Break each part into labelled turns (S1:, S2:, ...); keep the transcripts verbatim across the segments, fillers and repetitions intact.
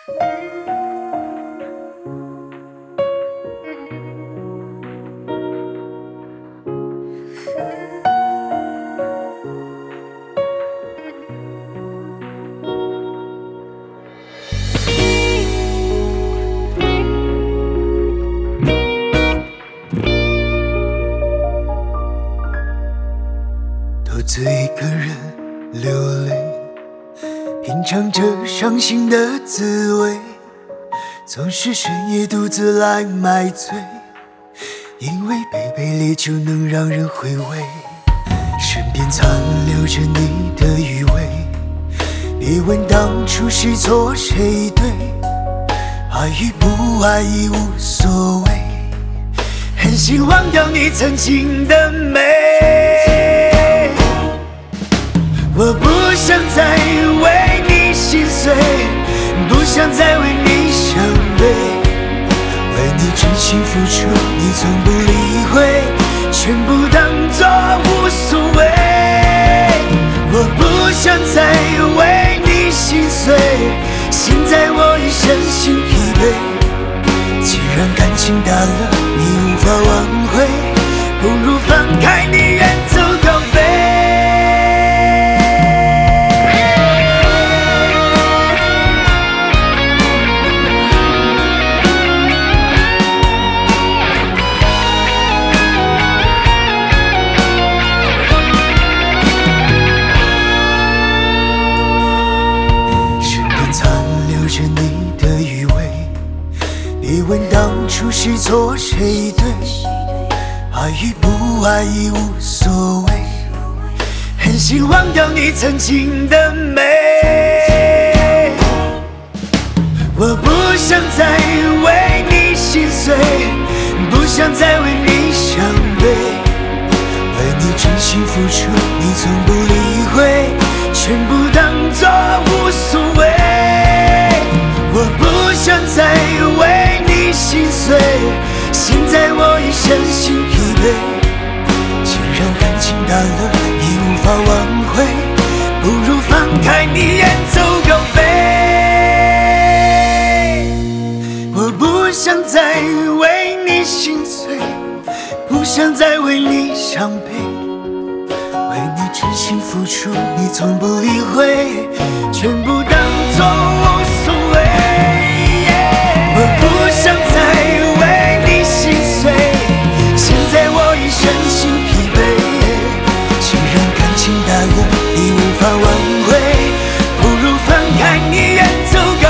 S1: 独自一个人流泪，品尝着伤心的滋味，总是深夜独自来买醉，因为杯杯烈酒能让人回味，身边残留着你的余味。别问当初谁错谁对，爱与不爱已无所谓，狠心忘掉你曾经的美。我不想再为你心碎，不想再为你伤悲，为你真心付出，你从不理会，全部当作无所谓。我不想再为你心碎，现在我已身心疲惫。既然感情淡了，你无法挽回，不如放开你，远走高飞。别问当初谁错谁对，爱与不爱已无所谓，狠心忘掉你曾经的美。我不想再为你心碎，不想再为你伤悲，为你真心付出，你从不理会，全部当作无所谓。我不想再为你心碎，现在我已身心疲惫。既然感情淡了，已无法挽回，不如放开你，远走高飞。我不想再为你心碎，不想再为你伤悲，为你真心付出，你从不理会，全部当作无所谓。我不想再为你心碎，现在我已身心疲惫。既然感情淡了，已无法挽回，不如放开你，远走高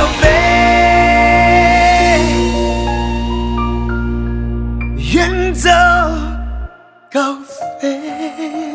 S1: 飞，远走高飞。